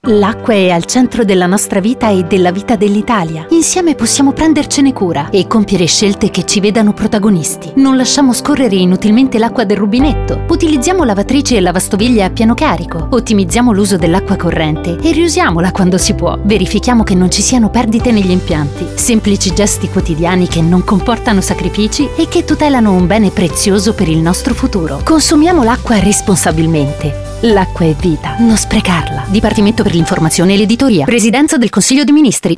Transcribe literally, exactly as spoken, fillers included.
L'acqua è al centro della nostra vita e della vita dell'Italia. Insieme possiamo prendercene cura e compiere scelte che ci vedano protagonisti. Non lasciamo scorrere inutilmente l'acqua del rubinetto. Utilizziamo lavatrici e lavastoviglie a pieno carico. Ottimizziamo l'uso dell'acqua corrente e riusiamola quando si può. Verifichiamo che non ci siano perdite negli impianti. Semplici gesti quotidiani che non comportano sacrifici e che tutelano un bene prezioso per il nostro futuro. Consumiamo l'acqua responsabilmente. L'acqua è vita, non sprecarla. Dipartimento per l'informazione e l'editoria. Presidenza del Consiglio dei Ministri.